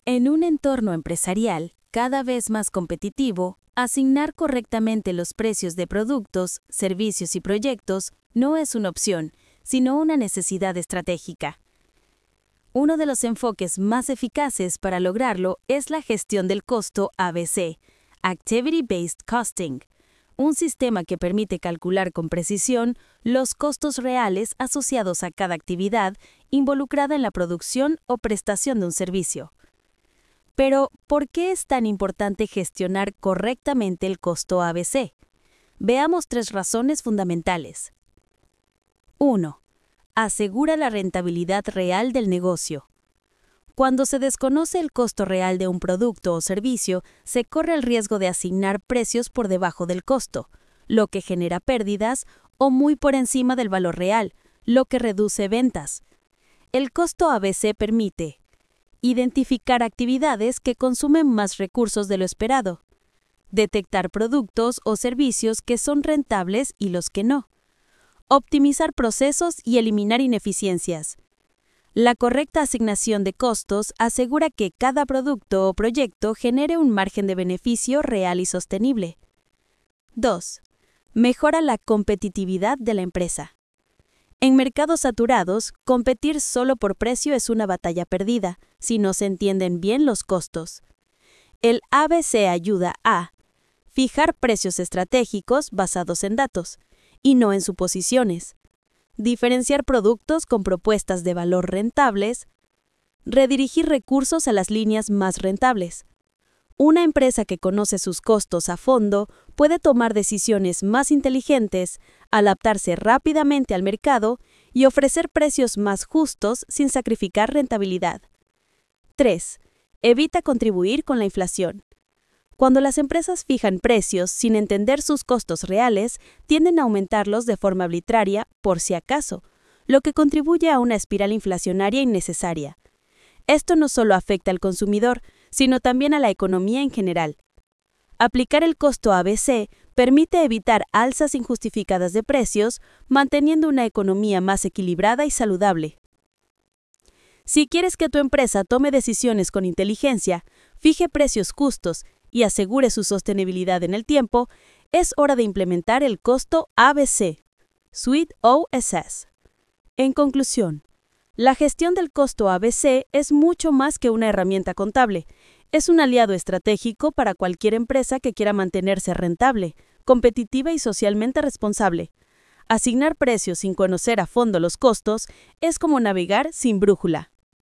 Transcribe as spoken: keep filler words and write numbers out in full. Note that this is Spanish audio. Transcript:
En un entorno empresarial cada vez más competitivo, asignar correctamente los precios de productos, servicios y proyectos no es una opción, sino una necesidad estratégica. Uno de los enfoques más eficaces para lograrlo es la gestión del costo A B C, Activity Based Costing, un sistema que permite calcular con precisión los costos reales asociados a cada actividad involucrada en la producción o prestación de un servicio. Pero, ¿por qué es tan importante gestionar correctamente el costo A B C? Veamos tres razones fundamentales. uno. Asegura la rentabilidad real del negocio. Cuando se desconoce el costo real de un producto o servicio, se corre el riesgo de asignar precios por debajo del costo, lo que genera pérdidas, o muy por encima del valor real, lo que reduce ventas. El costo A B C permite identificar actividades que consumen más recursos de lo esperado, detectar productos o servicios que son rentables y los que no, optimizar procesos y eliminar ineficiencias. La correcta asignación de costos asegura que cada producto o proyecto genere un margen de beneficio real y sostenible. dos. Mejora la competitividad de la empresa. En mercados saturados, competir solo por precio es una batalla perdida, si no se entienden bien los costos. El A B C ayuda a fijar precios estratégicos basados en datos, y no en suposiciones, diferenciar productos con propuestas de valor rentables, redirigir recursos a las líneas más rentables. Una empresa que conoce sus costos a fondo puede tomar decisiones más inteligentes, adaptarse rápidamente al mercado y ofrecer precios más justos sin sacrificar rentabilidad. tres. Evita contribuir con la inflación. Cuando las empresas fijan precios sin entender sus costos reales, tienden a aumentarlos de forma arbitraria por si acaso, lo que contribuye a una espiral inflacionaria innecesaria. Esto no solo afecta al consumidor, sino también a la economía en general. Aplicar el costo A B C permite evitar alzas injustificadas de precios, manteniendo una economía más equilibrada y saludable. Si quieres que tu empresa tome decisiones con inteligencia, fije precios justos y asegure su sostenibilidad en el tiempo, es hora de implementar el costo A B C, Suite O S S. En conclusión, la gestión del costo A B C es mucho más que una herramienta contable. Es un aliado estratégico para cualquier empresa que quiera mantenerse rentable, competitiva y socialmente responsable. Asignar precios sin conocer a fondo los costos es como navegar sin brújula.